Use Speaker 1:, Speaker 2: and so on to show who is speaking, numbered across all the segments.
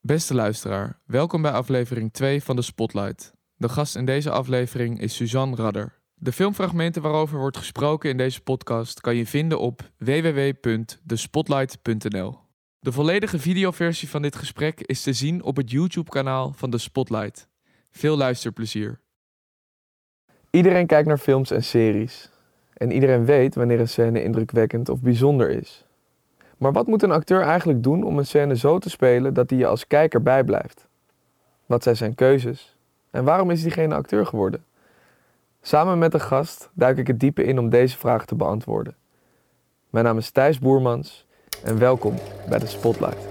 Speaker 1: Beste luisteraar, welkom bij aflevering 2 van de Spotlight. De gast in deze aflevering is Suzanne Radder. De filmfragmenten waarover wordt gesproken in deze podcast kan je vinden op www.thespotlight.nl. De volledige videoversie van dit gesprek is te zien op het YouTube-kanaal van The Spotlight. Veel luisterplezier. Iedereen kijkt naar films en series. En iedereen weet wanneer een scène indrukwekkend of bijzonder is. Maar wat moet een acteur eigenlijk doen om een scène zo te spelen dat hij je als kijker bijblijft? Wat zijn zijn keuzes? En waarom is diegene acteur geworden? Samen met een gast duik ik het diepe in om deze vragen te beantwoorden. Mijn naam is Thijs Boermans en welkom bij de Spotlight.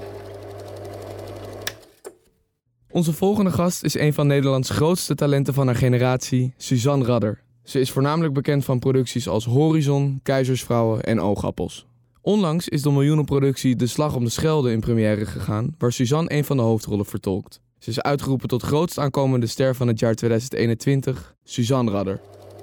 Speaker 1: Onze volgende gast is een van Nederlands grootste talenten van haar generatie, Suzanne Radder. Ze is voornamelijk bekend van producties als Horizon, Keizersvrouwen en Oogappels. Onlangs is de miljoenenproductie De Slag om de Schelde in première gegaan, waar Suzanne een van de hoofdrollen vertolkt. Ze is uitgeroepen tot grootst aankomende ster van het jaar 2021, Suzanne Radder.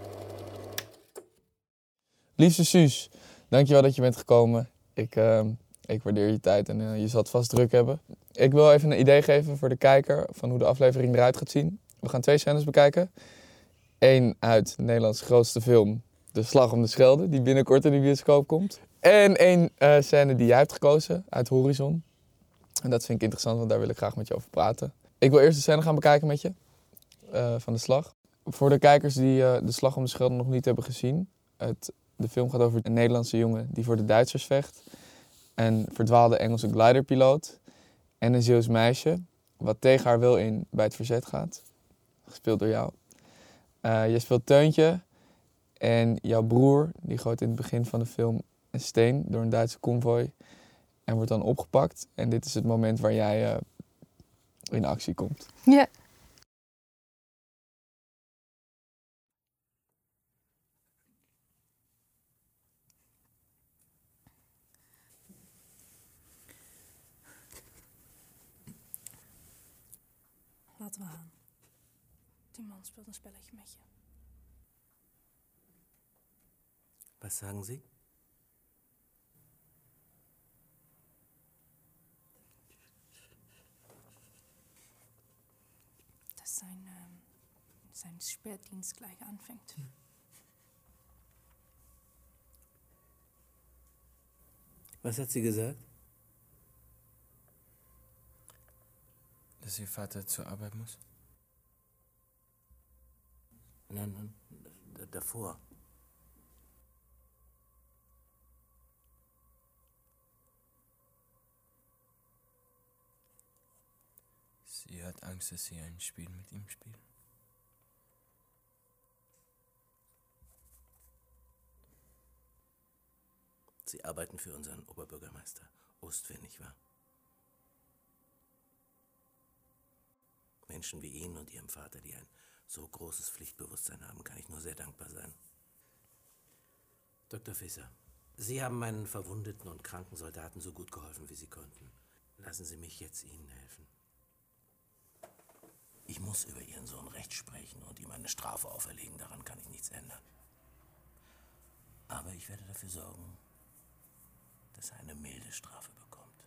Speaker 1: Liefste Suus, dankjewel dat je bent gekomen. Ik waardeer je tijd en je zal het vast druk hebben. Ik wil even een idee geven voor de kijker van hoe de aflevering eruit gaat zien. We gaan 2 scènes bekijken. Eén uit Nederlands grootste film, De Slag om de Schelde, die binnenkort in de bioscoop komt. En 1 scène die jij hebt gekozen uit Horizon. En dat vind ik interessant, want daar wil ik graag met je over praten. Ik wil eerst de scène gaan bekijken met je, van de slag. Voor de kijkers die De Slag om de Schelde nog niet hebben gezien. De film gaat over een Nederlandse jongen die voor de Duitsers vecht. Een verdwaalde Engelse gliderpiloot. En een Zeeuws meisje, wat tegen haar wil in bij het verzet gaat. Gespeeld door jou. Je speelt Teuntje. En jouw broer, die gooit in het begin van de film een steen door een Duitse konvooi. En wordt dan opgepakt. En dit is het moment waar jij in actie komt.
Speaker 2: Ja.
Speaker 3: Laten we gaan. Die man speelt een spelletje met je.
Speaker 4: Was sagen Sie?
Speaker 3: Dass sein Spätdienst gleich anfängt.
Speaker 4: Was hat sie gesagt?
Speaker 5: Dass ihr Vater zur Arbeit muss?
Speaker 4: Nein, davor.
Speaker 5: Sie hat Angst, dass Sie ein Spiel mit ihm spielen.
Speaker 4: Sie arbeiten für unseren Oberbürgermeister Ostwind, nicht wahr? Menschen wie Ihnen und Ihrem Vater, die ein so großes Pflichtbewusstsein haben, kann ich nur sehr dankbar sein. Dr. Visser, Sie haben meinen verwundeten und kranken Soldaten so gut geholfen, wie Sie konnten. Lassen Sie mich jetzt Ihnen helfen. Ich muss über Ihren Sohn Recht sprechen und ihm eine Strafe auferlegen, daran kann ich nichts ändern. Aber ich werde dafür sorgen, dass er eine milde Strafe bekommt.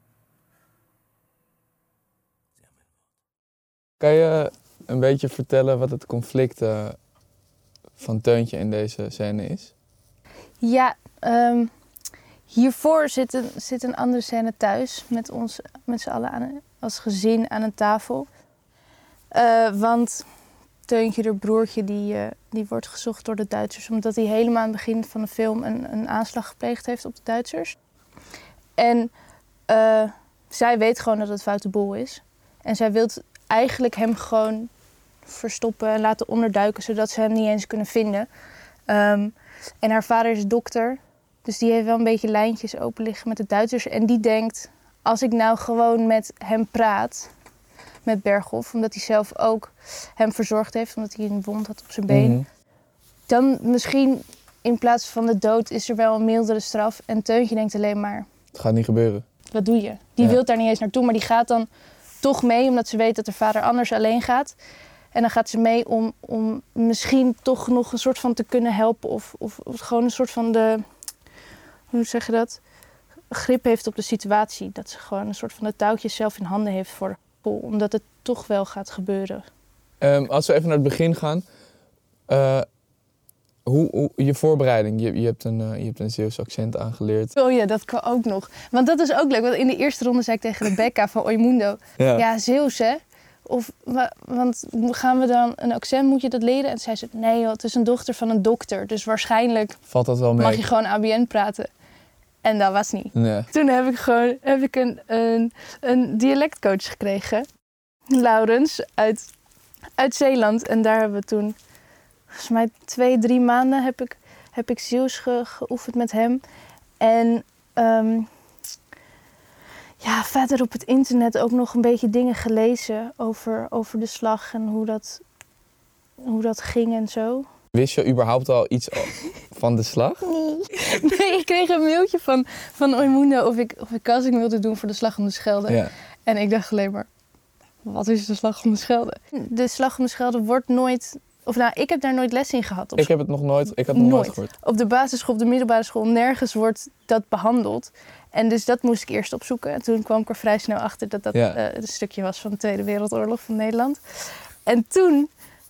Speaker 4: Sie haben mein Wort.
Speaker 1: Kan je een beetje vertellen wat het conflict van Teuntje in deze scène is?
Speaker 2: Ja, hiervoor zit een andere scène thuis met z'n allen als gezin aan een tafel. Want Teuntje, haar broertje, die wordt gezocht door de Duitsers omdat hij helemaal aan het begin van de film een aanslag gepleegd heeft op de Duitsers. En zij weet gewoon dat het foute boel is. En zij wil eigenlijk hem gewoon verstoppen en laten onderduiken, zodat ze hem niet eens kunnen vinden. En haar vader is dokter, dus die heeft wel een beetje lijntjes open liggen met de Duitsers. En die denkt, als ik nou gewoon met hem praat, met Berghoff, omdat hij zelf ook hem verzorgd heeft, omdat hij een wond had op zijn been. Dan misschien in plaats van de dood is er wel een mildere straf. En Teuntje denkt alleen maar,
Speaker 1: Het gaat niet gebeuren.
Speaker 2: wat doe je? Die wil daar niet eens naartoe, maar die gaat dan toch mee, omdat ze weet dat haar vader anders alleen gaat. En dan gaat ze mee om misschien toch nog een soort van te kunnen helpen. Of gewoon een soort van hoe zeg je dat? grip heeft op de situatie. Dat ze gewoon een soort van de touwtjes zelf in handen heeft voor omdat het toch wel gaat gebeuren.
Speaker 1: Als we even naar het begin gaan. Hoe je voorbereiding, je hebt een Zeeuws accent aangeleerd.
Speaker 2: Oh ja, dat kan ook nog. Want dat is ook leuk. Want in de eerste ronde zei ik tegen Rebecca van Oimundo. Ja, Zeeuws hè? Want gaan we dan een accent, moet je dat leren? En toen zei ze, nee joh, het is een dochter van een dokter. Dus waarschijnlijk
Speaker 1: valt dat wel mee.
Speaker 2: Mag je gewoon ABN praten. En dat was niet.
Speaker 1: Nee.
Speaker 2: Toen heb ik een dialectcoach gekregen. Laurens uit Zeeland. En daar hebben we toen, volgens mij 2-3 maanden heb ik Zeeuws geoefend met hem. En verder op het internet ook nog een beetje dingen gelezen over de slag en hoe dat ging en zo.
Speaker 1: Wist je überhaupt al iets van de slag?
Speaker 2: Nee, ik kreeg een mailtje van Oimundo of ik casting wilde doen voor de Slag om de Schelde. Ja. En ik dacht alleen maar, wat is de Slag om de Schelde? De Slag om de Schelde wordt nooit... ik heb daar nooit les in gehad.
Speaker 1: Ik heb het nog nooit gehoord.
Speaker 2: Op de basisschool, op de middelbare school, nergens wordt dat behandeld. En dus dat moest ik eerst opzoeken. En toen kwam ik er vrij snel achter dat een stukje was van de Tweede Wereldoorlog van Nederland. En toen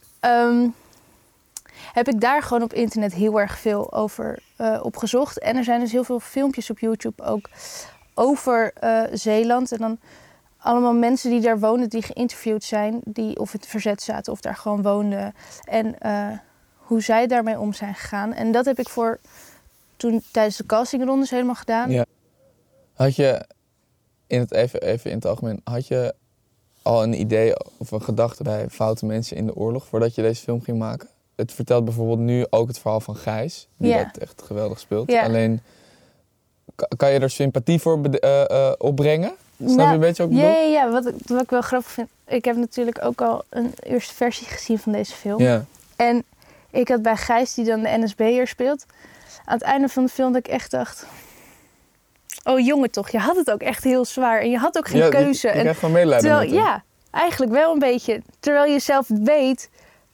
Speaker 2: heb ik daar gewoon op internet heel erg veel over opgezocht. En er zijn dus heel veel filmpjes op YouTube ook over Zeeland. En dan allemaal mensen die daar woonden, die geïnterviewd zijn, die of in het verzet zaten of daar gewoon woonden. En hoe zij daarmee om zijn gegaan. En dat heb ik toen tijdens de castingrondes helemaal gedaan. Ja.
Speaker 1: Had je, even in het algemeen, had je al een idee of een gedachte bij foute mensen in de oorlog voordat je deze film ging maken? Het vertelt bijvoorbeeld nu ook het verhaal van Gijs, die dat echt geweldig speelt. Ja. Alleen, kan je er sympathie voor opbrengen? Snap je een beetje ook bedoel?
Speaker 2: Ja, wat ik wel grappig vind. Ik heb natuurlijk ook al een eerste versie gezien van deze film. Ja. En ik had bij Gijs, die dan de NSB'er speelt, aan het einde van de film dat ik echt dacht, oh jongen toch, je had het ook echt heel zwaar. En je had ook geen keuze.
Speaker 1: Je krijgt gewoon medelijden met hem.
Speaker 2: Ja, eigenlijk wel een beetje. Terwijl je zelf weet,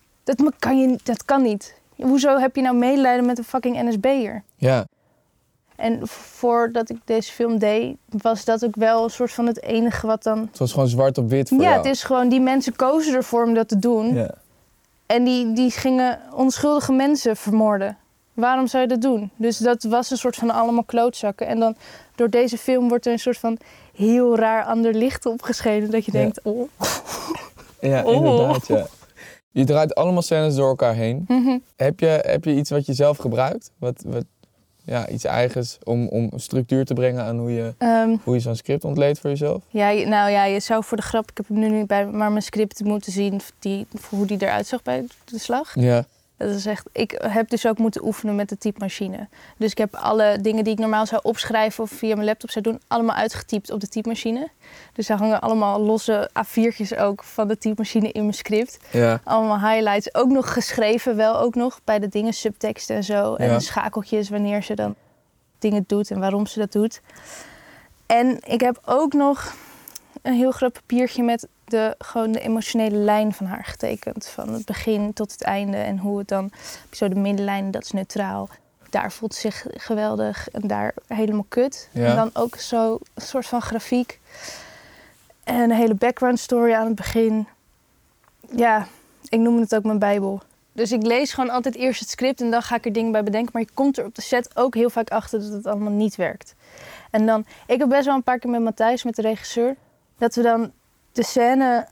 Speaker 2: dat kan niet. Hoezo heb je nou medelijden met een fucking NSB'er?
Speaker 1: Ja.
Speaker 2: En voordat ik deze film deed, was dat ook wel een soort van het enige wat dan...
Speaker 1: Het was gewoon zwart op wit voor jou.
Speaker 2: Ja, het is gewoon, die mensen kozen ervoor om dat te doen. Ja. En die gingen onschuldige mensen vermoorden. Waarom zou je dat doen? Dus dat was een soort van allemaal klootzakken. En dan door deze film wordt er een soort van heel raar ander licht opgeschenen. Dat je denkt, oh.
Speaker 1: Ja, inderdaad, ja. Je draait allemaal scènes door elkaar heen. Mm-hmm. Heb je iets wat je zelf gebruikt? Iets eigens om structuur te brengen aan hoe je zo'n script ontleedt voor jezelf?
Speaker 2: Ja, je zou voor de grap, ik heb hem nu niet bij maar mijn script moeten zien hoe die eruit zag bij de slag. Ja. Dat is echt, ik heb dus ook moeten oefenen met de typemachine. Dus ik heb alle dingen die ik normaal zou opschrijven of via mijn laptop zou doen, allemaal uitgetypt op de typemachine. Dus daar hangen allemaal losse A4'tjes ook van de typemachine in mijn script. Ja. Allemaal highlights, ook nog geschreven wel ook nog bij de dingen, subtekst en zo. En de schakeltjes wanneer ze dan dingen doet en waarom ze dat doet. En ik heb ook nog een heel groot papiertje met gewoon de emotionele lijn van haar getekend. Van het begin tot het einde. En hoe het dan, zo de middenlijn, dat is neutraal. Daar voelt ze zich geweldig en daar helemaal kut. Ja. En dan ook zo een soort van grafiek. En een hele background story aan het begin. Ja, ik noem het ook mijn bijbel. Dus ik lees gewoon altijd eerst het script en dan ga ik er dingen bij bedenken. Maar je komt er op de set ook heel vaak achter dat het allemaal niet werkt. En dan, ik heb best wel een paar keer met Matthijs, met de regisseur, dat we dan de scène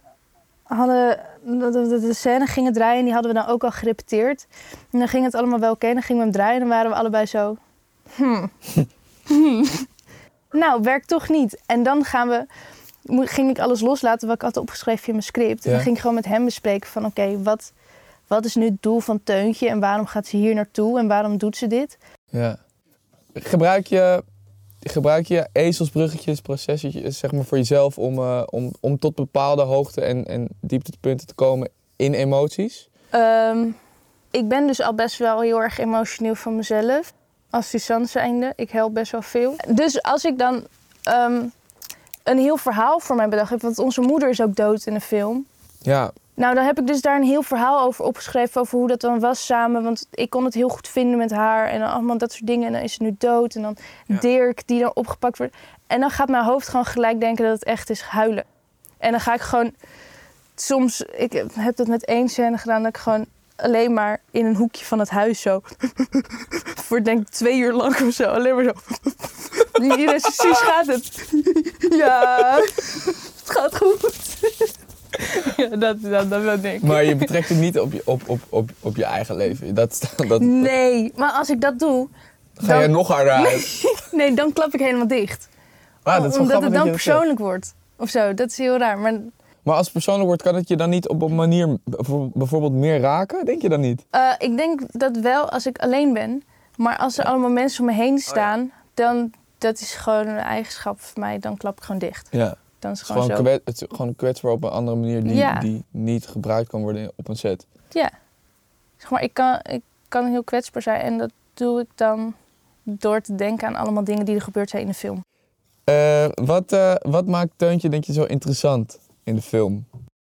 Speaker 2: gingen draaien en die hadden we dan ook al gerepeteerd. En dan ging het allemaal wel oké, dan gingen we hem draaien en dan waren we allebei zo... Nou, werkt toch niet. En dan ging ik alles loslaten wat ik had opgeschreven in mijn script. En dan ging ik gewoon met hem bespreken van oké, wat is nu het doel van Teuntje en waarom gaat ze hier naartoe en waarom doet ze dit? Ja.
Speaker 1: Gebruik je ezelsbruggetjes, processetjes, zeg maar voor jezelf om tot bepaalde hoogte en dieptepunten te komen in emoties?
Speaker 2: Ik ben dus al best wel heel erg emotioneel van mezelf. Als Suzanne zijnde, ik help best wel veel. Dus als ik dan een heel verhaal voor mij bedacht heb, want onze moeder is ook dood in de film.
Speaker 1: Ja,
Speaker 2: Nou, dan heb ik dus daar een heel verhaal over opgeschreven, over hoe dat dan was samen. Want ik kon het heel goed vinden met haar en dan allemaal dat soort dingen. En dan is ze nu dood en dan Dirk die dan opgepakt wordt. En dan gaat mijn hoofd gewoon gelijk denken dat het echt is huilen. En dan ga ik gewoon soms, ik heb dat met 1 scène gedaan, dat ik gewoon alleen maar in een hoekje van het huis zo. Voor denk ik 2 uur lang of zo. Alleen maar zo. Iedereen zo, Suus, gaat het? Ja, het gaat goed. Ja, dat denk ik.
Speaker 1: Maar je betrekt het niet op je eigen leven.
Speaker 2: Nee, maar als ik dat doe...
Speaker 1: Ga je nog harder uit.
Speaker 2: Nee, dan klap ik helemaal dicht.
Speaker 1: Ah, dat is
Speaker 2: Omdat het dan
Speaker 1: dat
Speaker 2: persoonlijk wordt. Of zo, dat is heel raar.
Speaker 1: Maar als het persoonlijk wordt, kan het je dan niet op een manier bijvoorbeeld meer raken? Denk je dan niet?
Speaker 2: Ik denk dat wel als ik alleen ben. Maar als er allemaal mensen om me heen staan... dan dat is gewoon een eigenschap van mij. Dan klap ik gewoon dicht.
Speaker 1: Ja.
Speaker 2: Dan is het gewoon zo.
Speaker 1: Het is gewoon kwetsbaar op een andere manier die niet gebruikt kan worden op een set.
Speaker 2: Ja. Zeg maar, ik kan heel kwetsbaar zijn. En dat doe ik dan door te denken aan allemaal dingen die er gebeurd zijn in de film.
Speaker 1: Wat maakt Teuntje, denk je, zo interessant in de film?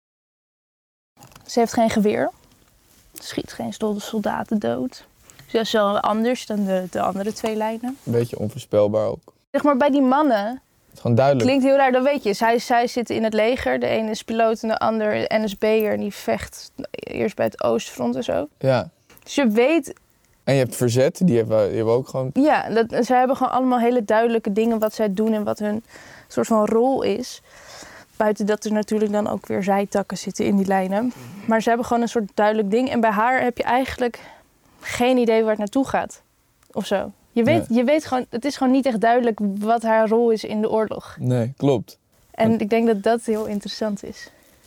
Speaker 2: Ze heeft geen geweer. Ze schiet geen soldaten dood. Dus dat is wel anders dan de andere 2 lijnen.
Speaker 1: Een beetje onvoorspelbaar ook.
Speaker 2: Zeg maar, bij die mannen...
Speaker 1: Het is gewoon duidelijk.
Speaker 2: Klinkt heel raar, dat weet je. Zij zitten in het leger. De ene is piloot en de ander NSB'er. En die vecht eerst bij het Oostfront en zo.
Speaker 1: Ja.
Speaker 2: Dus je weet...
Speaker 1: En je hebt verzet, die hebben ook gewoon...
Speaker 2: Ja, zij hebben gewoon allemaal hele duidelijke dingen wat zij doen en wat hun soort van rol is. Buiten dat er natuurlijk dan ook weer zijtakken zitten in die lijnen. Maar ze hebben gewoon een soort duidelijk ding. En bij haar heb je eigenlijk geen idee waar het naartoe gaat. Of zo. Je weet gewoon, het is gewoon niet echt duidelijk wat haar rol is in de oorlog.
Speaker 1: Nee, klopt.
Speaker 2: En ik denk dat dat heel interessant is.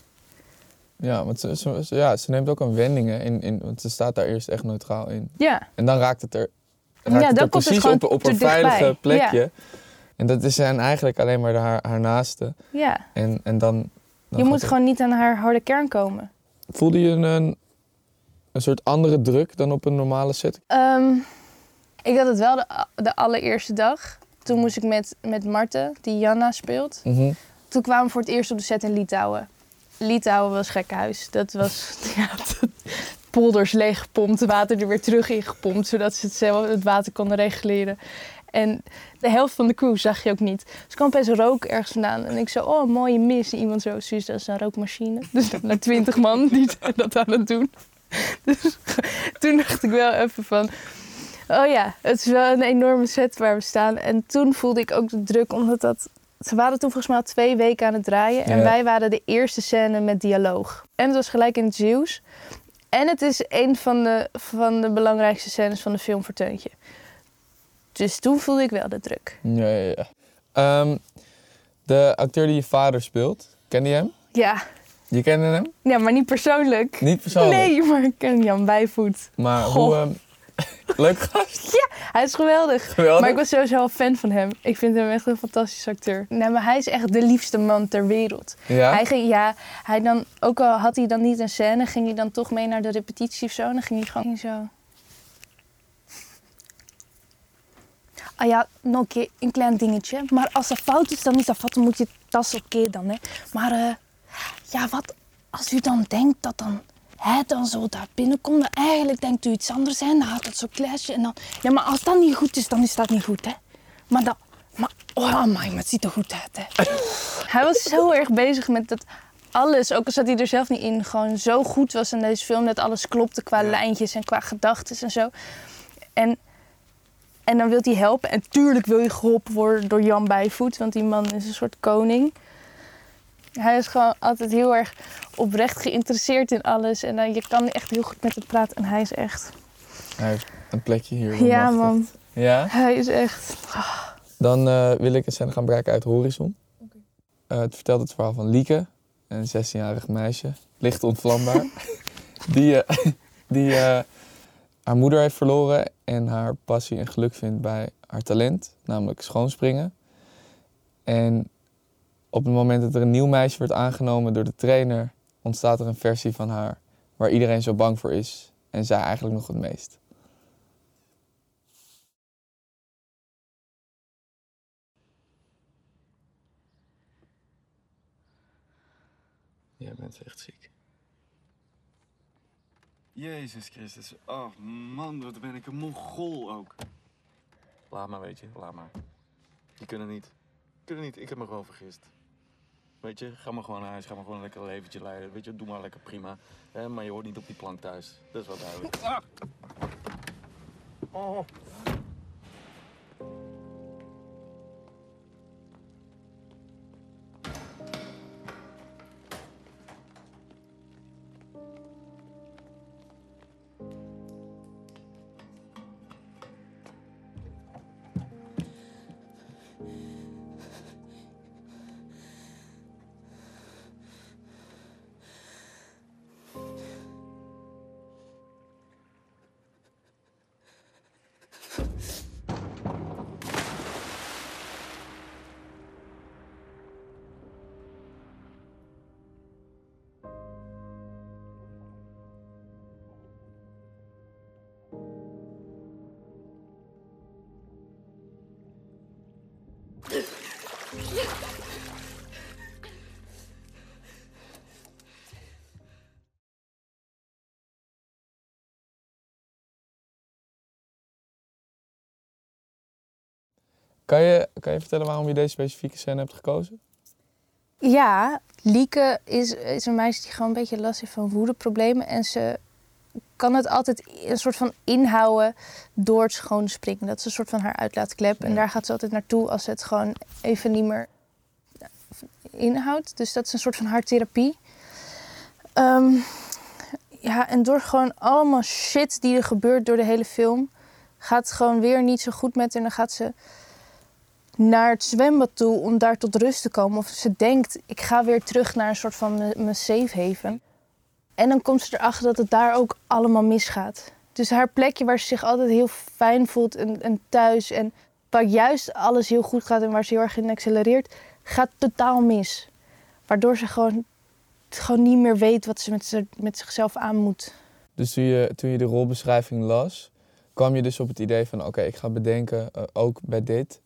Speaker 1: Ja, want ze neemt ook een wendingen in, want ze staat daar eerst echt neutraal in.
Speaker 2: Ja.
Speaker 1: En dan raakt het er,
Speaker 2: precies
Speaker 1: op een veilige plekje. Ja. En dat zijn eigenlijk alleen maar haar naasten.
Speaker 2: Ja.
Speaker 1: En dan
Speaker 2: je moet gewoon niet aan haar harde kern komen.
Speaker 1: Voelde je een soort andere druk dan op een normale set?
Speaker 2: Ik had het wel de allereerste dag. Toen moest ik met Marten, die Janna speelt.
Speaker 1: Mm-hmm.
Speaker 2: Toen kwamen we voor het eerst op de set in Litouwen. Litouwen was gekhuis. Dat was polders leeggepompt, water er weer terug ingepompt, zodat ze het water konden reguleren. En de helft van de crew zag je ook niet. Dus er kwam opeens rook ergens vandaan. En ik zo, oh, een mooie mis. En iemand zo, Suus, dat is een rookmachine. Dus naar 20 man die zijn dat aan het doen. Dus toen dacht ik wel even van... Oh ja, het is wel een enorme set waar we staan. En toen voelde ik ook de druk, omdat ze waren toen volgens mij al 2 weken aan het draaien. En wij waren de eerste scène met dialoog. En het was gelijk in het Zeeuws. En het is een van de belangrijkste scènes van de film voor Teuntje. Dus toen voelde ik wel de druk.
Speaker 1: Ja. De acteur die je vader speelt, ken je hem?
Speaker 2: Ja.
Speaker 1: Je kende hem?
Speaker 2: Ja, maar niet persoonlijk.
Speaker 1: Niet persoonlijk?
Speaker 2: Nee, maar ik ken Jan Bijvoet.
Speaker 1: Maar hoe... Leuk gast?
Speaker 2: Ja, hij is geweldig. Maar ik was sowieso al fan van hem. Ik vind hem echt een fantastische acteur. Nee, maar hij is echt de liefste man ter wereld.
Speaker 1: Ja?
Speaker 2: Hij dan, ook al had hij dan niet een scène, ging hij dan toch mee naar de repetitie of zo. En dan ging hij gewoon zo... Ah ja, nog een keer, een klein dingetje. Maar als dat fout is, dan is dat fout. Dan moet je dat is oké dan, hè. Maar ja, wat als u dan denkt dat dan... Hij dan zo daar binnenkomt, dan eigenlijk denkt u iets anders, hè. Dan gaat dat zo klasje en dan... Ja, maar als dat niet goed is, dan is dat niet goed, hè. Maar oh, amai, maar het ziet er goed uit, hè. Hij was zo erg bezig met dat alles, ook al zat hij er zelf niet in, gewoon zo goed was in deze film, dat alles klopte qua lijntjes en qua gedachten en zo. En dan wil hij helpen. En tuurlijk wil je geholpen worden door Jan Bijvoet, want die man is een soort koning. Hij is gewoon altijd heel erg oprecht geïnteresseerd in alles. En je kan echt heel goed met hem praten. En hij is echt...
Speaker 1: Hij heeft een plekje hier.
Speaker 2: Ja, man.
Speaker 1: Ja?
Speaker 2: Hij is echt...
Speaker 1: Dan wil ik een scène gaan bereiken uit Horizon. Okay. Het vertelt het verhaal van Lieke, een 16-jarig meisje. Licht ontvlambaar. die haar moeder heeft verloren en haar passie en geluk vindt bij haar talent. Namelijk schoonspringen. En op het moment dat er een nieuw meisje wordt aangenomen door de trainer, ontstaat er een versie van haar waar iedereen zo bang voor is. En zij eigenlijk nog het meest.
Speaker 5: Jij bent echt ziek.
Speaker 6: Jezus Christus. Oh man, wat ben ik een mongool ook. Laat maar, weet je. Laat maar. Die kunnen niet. Ik heb me gewoon vergist. Weet je, ga maar gewoon naar huis. Ga maar gewoon een lekker leventje leiden. Weet je, doe maar lekker prima. Maar je hoort niet op die plank thuis. Dat is wel duidelijk. Ah. Oh.
Speaker 1: Kan je vertellen waarom je deze specifieke scène hebt gekozen?
Speaker 2: Ja, Lieke is een meisje die gewoon een beetje last heeft van woedeproblemen. En ze kan het altijd een soort van inhouden door het schoon springen. Dat is een soort van haar uitlaatklep. Ja. En daar gaat ze altijd naartoe als ze het gewoon even niet meer inhoudt. Dus dat is een soort van haar therapie. Ja, en door gewoon allemaal shit die er gebeurt door de hele film, gaat het gewoon weer niet zo goed met haar. En dan gaat ze naar het zwembad toe om daar tot rust te komen. Of ze denkt, ik ga weer terug naar een soort van mijn safe haven. En dan komt ze erachter dat het daar ook allemaal misgaat. Dus haar plekje waar ze zich altijd heel fijn voelt en thuis. En waar juist alles heel goed gaat en waar ze heel erg in accelereert, gaat totaal mis. Waardoor ze gewoon niet meer weet wat ze met zichzelf aan moet.
Speaker 1: Dus toen je de rolbeschrijving las, kwam je dus op het idee van oké, ik ga bedenken, ook bij dit,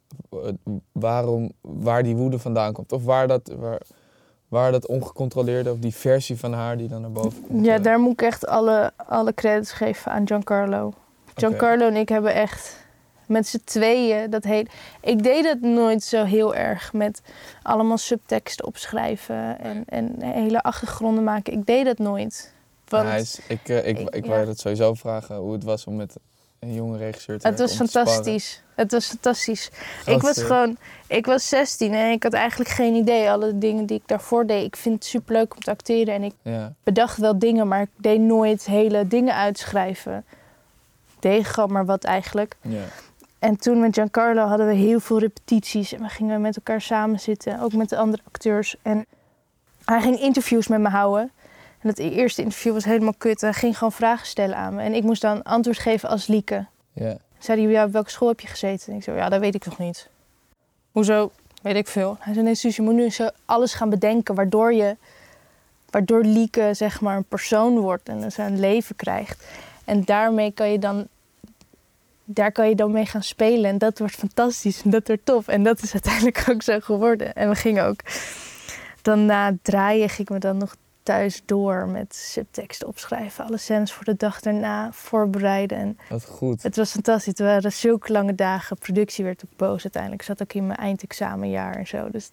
Speaker 1: waar die woede vandaan komt. Of waar dat ongecontroleerde, of die versie van haar die dan naar boven komt.
Speaker 2: Ja, daar moet ik echt alle credits geven aan Giancarlo. Giancarlo en ik hebben echt met z'n tweeën dat hele... Ik deed het nooit zo heel erg met allemaal subteksten opschrijven en hele achtergronden maken. Ik deed dat nooit. Want
Speaker 1: ik wou dat sowieso vragen hoe het was om met een jonge regisseur te werken.
Speaker 2: Het was fantastisch. Het was fantastisch. Ik was 16 en ik had eigenlijk geen idee. Alle dingen die ik daarvoor deed. Ik vind het superleuk om te acteren en ik bedacht wel dingen, maar ik deed nooit hele dingen uitschrijven. Ik deed gewoon maar wat eigenlijk.
Speaker 1: Ja.
Speaker 2: En toen met Giancarlo hadden we heel veel repetities en we gingen met elkaar samen zitten, ook met de andere acteurs. En hij ging interviews met me houden. En dat eerste interview was helemaal kut. Hij ging gewoon vragen stellen aan me. En ik moest dan antwoord geven als Lieke.
Speaker 1: Ja.
Speaker 2: Zei hij, ja, op welke school heb je gezeten? En ik zei, ja, dat weet ik nog niet. Hoezo? Weet ik veel. Hij zei, nee, Suus, je moet nu zo alles gaan bedenken waardoor Lieke, zeg maar, een persoon wordt en dus een leven krijgt. En daar kan je dan mee gaan spelen. En dat wordt fantastisch en dat wordt tof. En dat is uiteindelijk ook zo geworden. En we gingen ook dan na het draaien gingen we dan nog thuis door met subteksten opschrijven. Alle scènes voor de dag daarna voorbereiden. En
Speaker 1: wat goed.
Speaker 2: Het was fantastisch. Het waren zulke lange dagen. Productie werd ook boos uiteindelijk. Ik zat ook in mijn eindexamenjaar en zo. Dus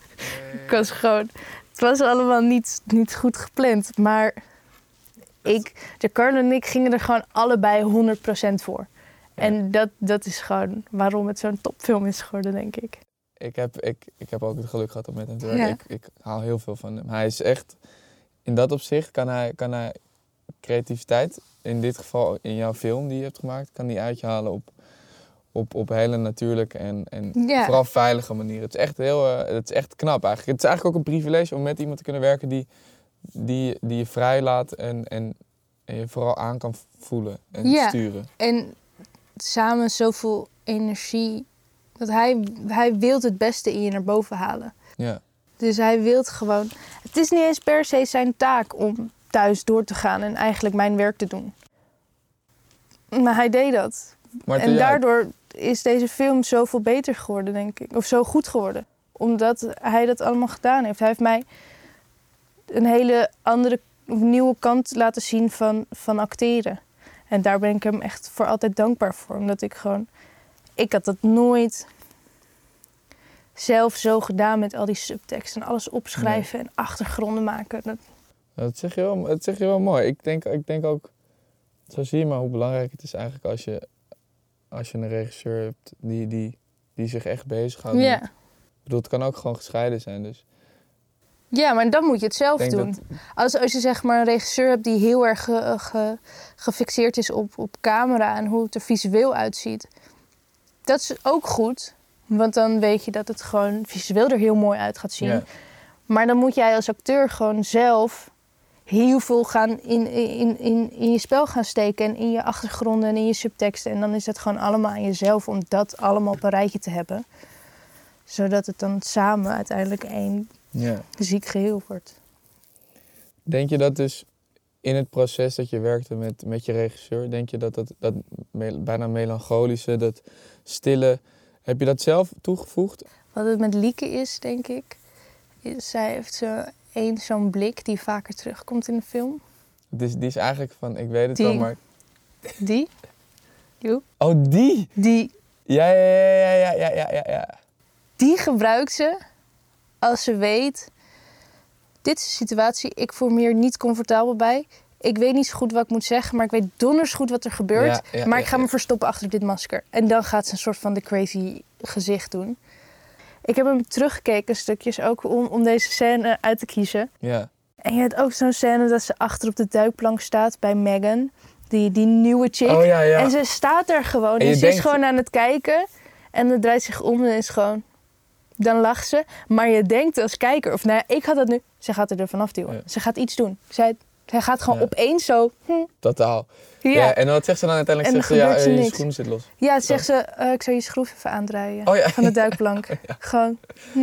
Speaker 2: het was allemaal niet goed gepland. Maar Giancarlo en ik gingen er gewoon allebei 100% voor. Ja. En dat is gewoon waarom het zo'n topfilm is geworden, denk ik.
Speaker 1: Ik heb ook het geluk gehad om met hem te werken. Ja. Ik haal heel veel van hem. Hij is echt... In dat opzicht kan hij creativiteit, in dit geval in jouw film die je hebt gemaakt, kan die uit je halen op hele natuurlijke en vooral veilige manieren. Het is echt knap eigenlijk. Het is eigenlijk ook een privilege om met iemand te kunnen werken die je vrij laat en je vooral aan kan voelen en sturen. En
Speaker 2: samen zoveel energie, dat hij wil het beste in je naar boven halen.
Speaker 1: Ja.
Speaker 2: Dus hij wil gewoon... Het is niet eens per se zijn taak om thuis door te gaan en eigenlijk mijn werk te doen. Maar hij deed dat. En daardoor is deze film zoveel beter geworden, denk ik. Of zo goed geworden. Omdat hij dat allemaal gedaan heeft. Hij heeft mij een hele andere een nieuwe kant laten zien van acteren. En daar ben ik hem echt voor altijd dankbaar voor. Omdat ik had dat nooit zelf zo gedaan met al die subtekst en alles opschrijven en achtergronden maken.
Speaker 1: Dat zeg je wel mooi. Ik denk ook, zo zie je maar hoe belangrijk het is eigenlijk als je een regisseur hebt die zich echt bezighoudt.
Speaker 2: Ja.
Speaker 1: Ik bedoel, het kan ook gewoon gescheiden zijn. Dus.
Speaker 2: Ja, maar dan moet je het zelf doen.
Speaker 1: Dat...
Speaker 2: Als je zeg maar een regisseur hebt die heel erg gefixeerd is op camera en hoe het er visueel uitziet. Dat is ook goed, want dan weet je dat het gewoon visueel er heel mooi uit gaat zien.
Speaker 1: Ja.
Speaker 2: Maar dan moet jij als acteur gewoon zelf heel veel gaan in je spel gaan steken en in je achtergronden en in je subteksten. En dan is het gewoon allemaal aan jezelf om dat allemaal op een rijtje te hebben. Zodat het dan samen uiteindelijk één ziek geheel wordt.
Speaker 1: Denk je dat dus in het proces dat je werkte met je regisseur, denk je dat bijna melancholische, dat stille, heb je dat zelf toegevoegd?
Speaker 2: Wat het met Lieke is, denk ik, zij heeft zo'n blik die vaker terugkomt in de film.
Speaker 1: Die is eigenlijk van, ik weet het wel, maar...
Speaker 2: Die? Jo.
Speaker 1: Oh, die?
Speaker 2: Die.
Speaker 1: Ja.
Speaker 2: Die gebruikt ze als ze weet, dit is een situatie, ik voel me hier niet comfortabel bij. Ik weet niet zo goed wat ik moet zeggen, maar ik weet donders goed wat er gebeurt. Maar ik ga me verstoppen achter dit masker. En dan gaat ze een soort van de crazy gezicht doen. Ik heb hem teruggekeken stukjes ook om deze scène uit te kiezen.
Speaker 1: Ja.
Speaker 2: En je hebt ook zo'n scène dat ze achter op de duikplank staat bij Megan. Die nieuwe chick.
Speaker 1: Oh, ja.
Speaker 2: En ze staat er gewoon. En ze is gewoon aan het kijken. En dan draait zich om en is gewoon... Dan lacht ze. Maar je denkt als kijker... Of nou ja, ik had dat nu... Ze gaat er vanaf duwen. Ja. Ze gaat iets doen. Zij gaat gewoon opeens zo...
Speaker 1: Totaal. Ja. En wat zegt ze dan uiteindelijk? Zegt ze, je schoen zit los.
Speaker 2: Ja, zegt ze... ik zou je schroef even aandraaien. Van de duikplank. Gewoon...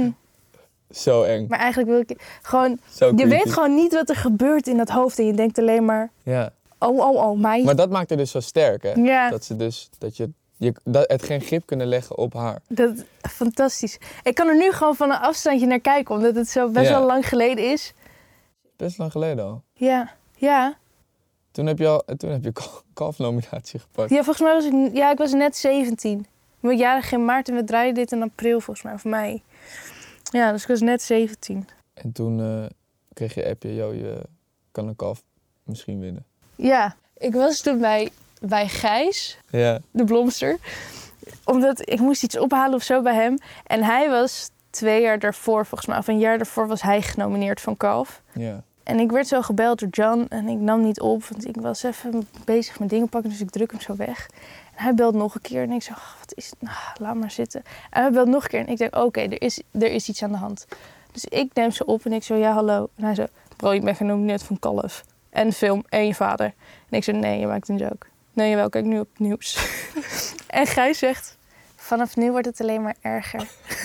Speaker 1: Zo eng.
Speaker 2: Maar eigenlijk wil ik gewoon... Je weet gewoon niet wat er gebeurt in dat hoofd. En je denkt alleen maar...
Speaker 1: Ja.
Speaker 2: Oh, mij.
Speaker 1: Maar dat maakt haar dus zo sterk, hè?
Speaker 2: Ja.
Speaker 1: Dat ze dus... het geen grip kunnen leggen op haar.
Speaker 2: Dat fantastisch. Ik kan er nu gewoon van een afstandje naar kijken, omdat het zo best wel lang geleden is.
Speaker 1: Best lang geleden al.
Speaker 2: Ja.
Speaker 1: Toen heb je kalfnominatie gepakt.
Speaker 2: Ja, volgens mij was ik net 17. Ik ben jarig in maart en we draaien dit in april volgens mij, of mei. Ja, dus ik was net 17.
Speaker 1: En toen kreeg je appje, je kan een kalf misschien winnen.
Speaker 2: Ja, ik was toen bij Gijs, de Blomster. Omdat ik moest iets ophalen of zo bij hem. En hij was 2 jaar daarvoor, volgens mij, of een jaar daarvoor was hij genomineerd van Kalf.
Speaker 1: Ja.
Speaker 2: En ik werd zo gebeld door John en ik nam niet op, want ik was even bezig met dingen pakken, dus ik druk hem zo weg. En hij belt nog een keer en ik zo, wat is het? Nou, laat maar zitten. En hij belt nog een keer en ik denk, oké, er is iets aan de hand. Dus ik neem ze op en ik zo, ja, hallo. En hij zo, bro, je bent genomineerd van Kalf. En film en je vader. En ik zo, nee, je maakt een joke. Nee, jawel, kijk nu op het nieuws. En Gijs zegt, vanaf nu wordt het alleen maar erger.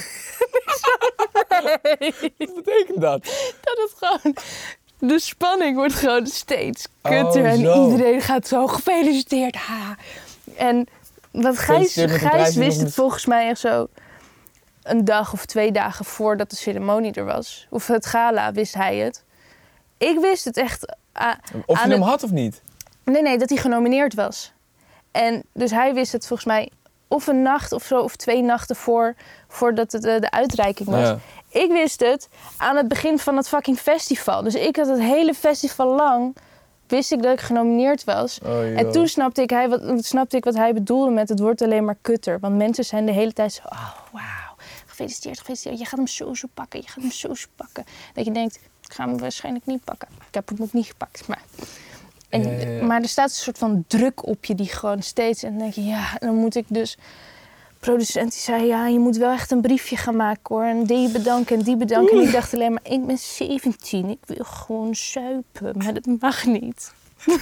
Speaker 1: Nee. Wat betekent dat?
Speaker 2: Dat het gewoon... De spanning wordt gewoon steeds kutter. En iedereen gaat zo, gefeliciteerd. Ha. En wat Gijs wist het volgens mij echt zo... een dag of 2 dagen voordat de ceremonie er was. Of het gala wist hij het. Ik wist het echt...
Speaker 1: Of je hem had of niet?
Speaker 2: Nee, dat hij genomineerd was. En dus hij wist het volgens mij of een nacht of zo, of 2 nachten voordat het de uitreiking was. Ja. Ik wist het aan het begin van het fucking festival. Dus ik had het hele festival lang, wist ik dat ik genomineerd was.
Speaker 1: Oh,
Speaker 2: en toen snapte ik wat hij bedoelde met het wordt alleen maar kutter. Want mensen zijn de hele tijd zo, oh wauw, gefeliciteerd. Je gaat hem zo pakken, Dat je denkt, ik ga hem waarschijnlijk niet pakken. Ik heb hem ook niet gepakt, maar... Maar er staat een soort van druk op je die gewoon steeds... En dan denk je, ja, dan moet ik dus... Producent die zei, ja, je moet wel echt een briefje gaan maken hoor. En die bedanken en die bedanken. En ik dacht alleen maar, ik ben 17. Ik wil gewoon zuipen, maar dat mag niet.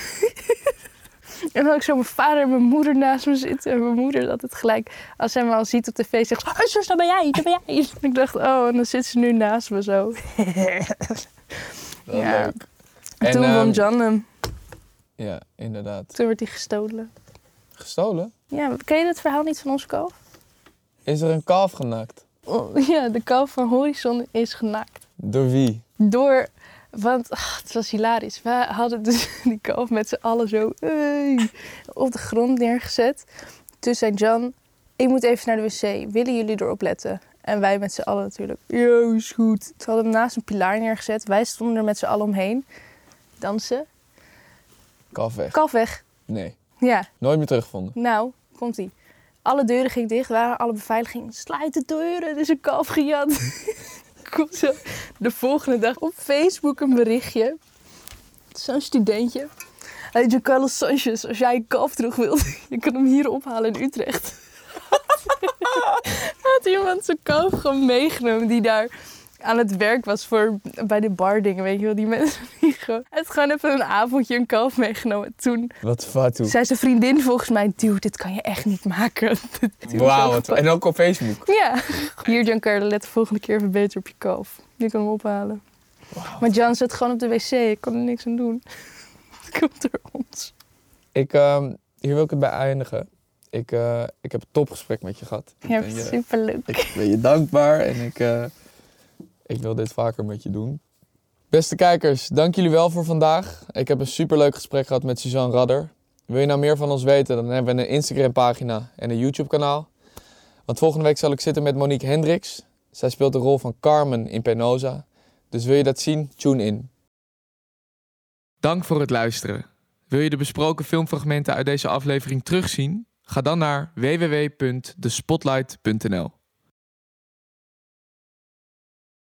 Speaker 2: En dan had ik zo mijn vader en mijn moeder naast me zitten. En mijn moeder dat het gelijk, als zij me al ziet op tv, zegt... Oh, zus, dat ben jij. En ik dacht, oh, en dan zit ze nu naast me zo.
Speaker 1: Wel leuk.
Speaker 2: En toen won John hem.
Speaker 1: Ja, inderdaad.
Speaker 2: Toen werd hij gestolen.
Speaker 1: Gestolen?
Speaker 2: Ja, ken je het verhaal niet van ons kalf?
Speaker 1: Is er een kalf genakt?
Speaker 2: Ja, de kalf van Horizon is genakt.
Speaker 1: Door wie?
Speaker 2: Door Want het was hilarisch. We hadden dus die kalf met z'n allen zo op de grond neergezet. Toen zei Jan, ik moet even naar de wc. Willen jullie erop letten? En wij met z'n allen natuurlijk. Ja, is goed. Ze hadden hem naast een pilaar neergezet. Wij stonden er met z'n allen omheen. Dansen.
Speaker 1: Kalf weg.
Speaker 2: Kalf weg.
Speaker 1: Nee,
Speaker 2: Ja,
Speaker 1: nooit meer teruggevonden.
Speaker 2: nou, komt-ie. Alle deuren gingen dicht, waren alle beveiliging. Sluit de deuren, er is een kalf gejat. Komt zo de volgende dag op Facebook een berichtje. Zo'n studentje. Hey, Giancarlo Sanchez, als jij een kalf terug wilt, je kan hem hier ophalen in Utrecht. Had iemand zijn kalf gewoon meegenomen die daar aan het werk was bij de bardingen, weet je wel. Die mensen die gewoon... Hij had gewoon even een avondje een kalf meegenomen. Toen
Speaker 1: Wat fatu.
Speaker 2: zei zijn vriendin volgens mij, dude, dit kan je echt niet maken.
Speaker 1: Wauw, en ook op Facebook.
Speaker 2: Ja. Hier, Giancarlo, let de volgende keer even beter op je kalf. Je kan hem ophalen.
Speaker 1: Wow.
Speaker 2: Maar Jan zit gewoon op de wc. Ik kan er niks aan doen. Het komt door ons.
Speaker 1: Hier wil ik het bij eindigen. Ik heb een topgesprek met je gehad.
Speaker 2: Je hebt het superleuk.
Speaker 1: Ik ben je dankbaar en ik wil dit vaker met je doen. Beste kijkers, dank jullie wel voor vandaag. Ik heb een superleuk gesprek gehad met Suzanne Radder. Wil je nou meer van ons weten, dan hebben we een Instagram-pagina en een YouTube-kanaal. Want volgende week zal ik zitten met Monique Hendricks. Zij speelt de rol van Carmen in Penosa. Dus wil je dat zien? Tune in. Dank voor het luisteren. Wil je de besproken filmfragmenten uit deze aflevering terugzien? Ga dan naar www.thespotlight.nl.